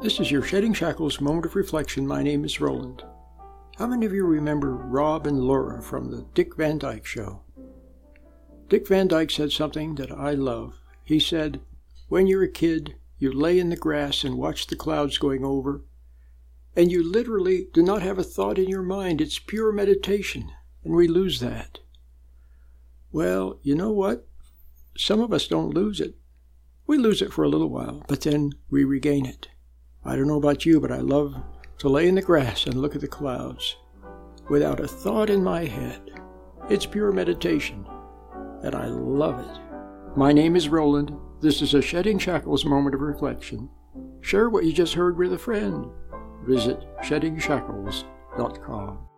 This is your Shedding Shackles moment of reflection. My name is Roland. How many of you remember Rob and Laura from the Dick Van Dyke Show? Dick Van Dyke said something that I love. He said, when you're a kid, you lay in the grass and watch the clouds going over, and you literally do not have a thought in your mind. It's pure meditation, and we lose that. Well, you know what? Some of us don't lose it. We lose it for a little while, but then we regain it. I don't know about you, but I love to lay in the grass and look at the clouds without a thought in my head. It's pure meditation, and I love it. My name is Roland. This is a Shedding Shackles moment of reflection. Share what you just heard with a friend. Visit sheddingshackles.com.